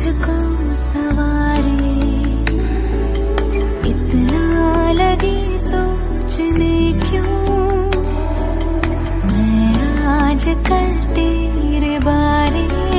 मुझको सवारे, इतना लगी सोचने क्यों मैं आजकल तेरे बारे।